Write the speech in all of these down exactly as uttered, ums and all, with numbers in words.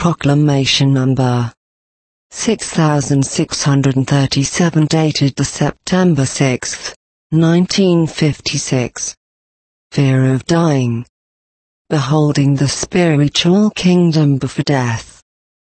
Proclamation number six thousand six hundred thirty-seven, dated the September sixth, nineteen fifty-six. Fear of dying. Beholding the spiritual kingdom before death.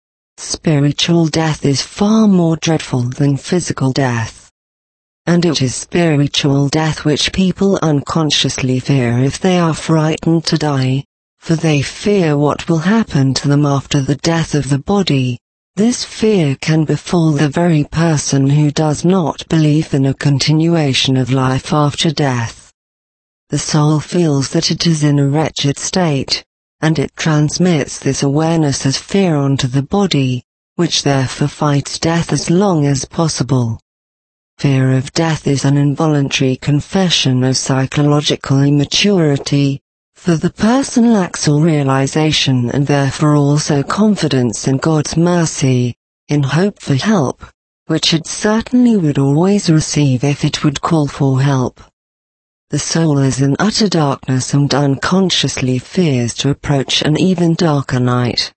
Spiritual death is far more dreadful than physical death. And it is spiritual death which people unconsciously fear if they are frightened to die, for they fear what will happen to them after the death of the body. This fear can befall the very person who does not believe in a continuation of life after death. The soul feels that it is in a wretched state, and it transmits this awareness as fear onto the body, which therefore fights death as long as possible. Fear of death is an involuntary confession of psychological immaturity, for the person lacks all realization and therefore also confidence in God's mercy, in hope for help, which it certainly would always receive if it would call for help. The soul is in utter darkness and unconsciously fears to approach an even darker night.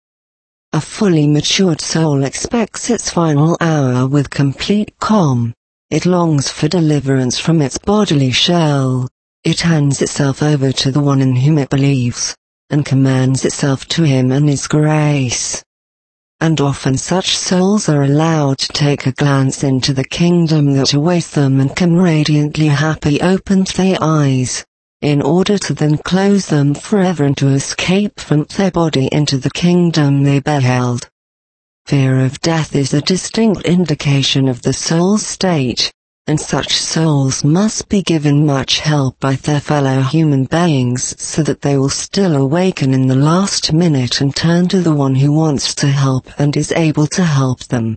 A fully matured soul expects its final hour with complete calm. It longs for deliverance from its bodily shell. It hands itself over to the one in whom it believes, and commands itself to him and his grace. And often such souls are allowed to take a glance into the kingdom that awaits them and can radiantly happy open their eyes, in order to then close them forever and to escape from their body into the kingdom they beheld. Fear of death is a distinct indication of the soul's state, and such souls must be given much help by their fellow human beings so that they will still awaken in the last minute and turn to the one who wants to help and is able to help them.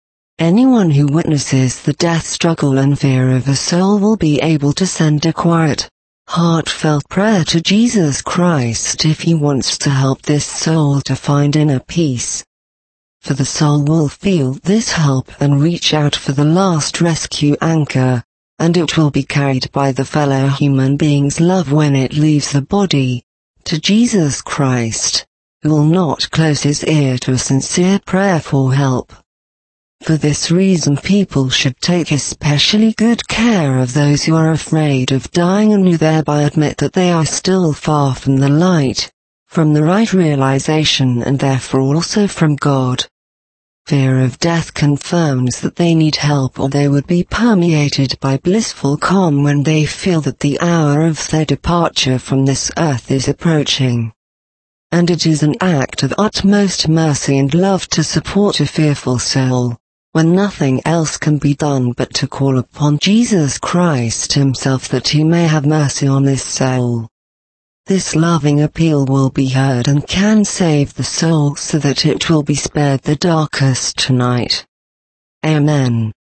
Anyone who witnesses the death struggle and fear of a soul will be able to send a quiet, heartfelt prayer to Jesus Christ if he wants to help this soul to find inner peace. For the soul will feel this help and reach out for the last rescue anchor, and it will be carried by the fellow human being's love when it leaves the body, to Jesus Christ, who will not close his ear to a sincere prayer for help. For this reason people should take especially good care of those who are afraid of dying and who thereby admit that they are still far from the light, from the right realization and therefore also from God. Fear of death confirms that they need help or they would be permeated by blissful calm when they feel that the hour of their departure from this earth is approaching. And it is an act of utmost mercy and love to support a fearful soul, when nothing else can be done but to call upon Jesus Christ himself that he may have mercy on this soul. This loving appeal will be heard and can save the soul so that it will be spared the darkest night. Amen.